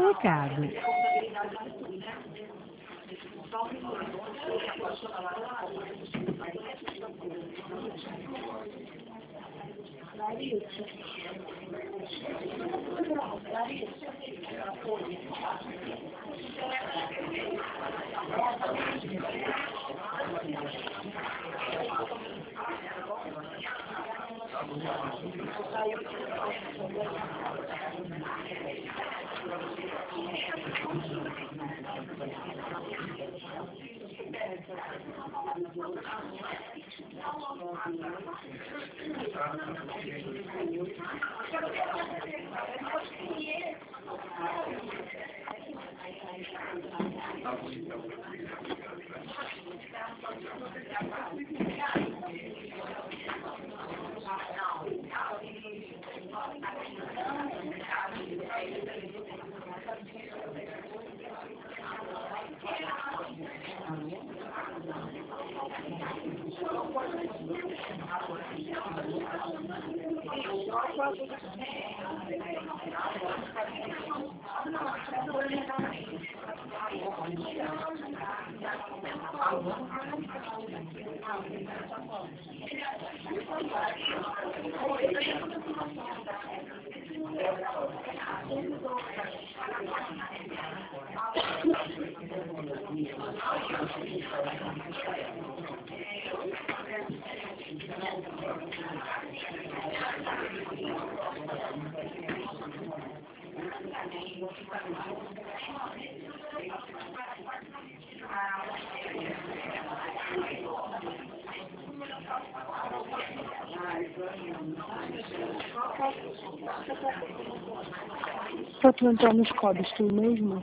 recado. Pra tu entrar nos códigos, tu mesmo?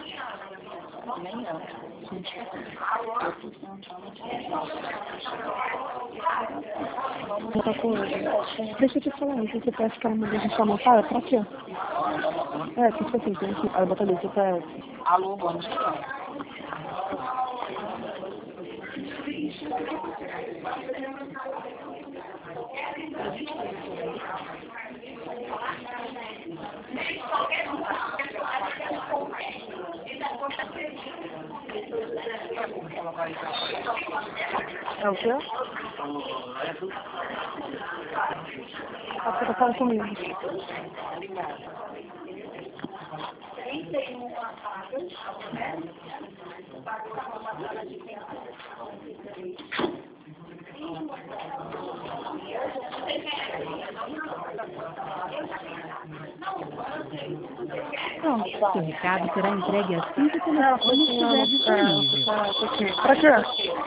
Outra coisa. Deixa eu te falar, se você parece que ela mandou deixar uma cara, pra quê? É, tipo assim, tem que... Aí bota ali, você parece. Alô, bom dia. É o quê? A pessoa fala comigo. 31 passadas, né? Seu recado será entregue assim que o telefone estiver disponível. Pra quê?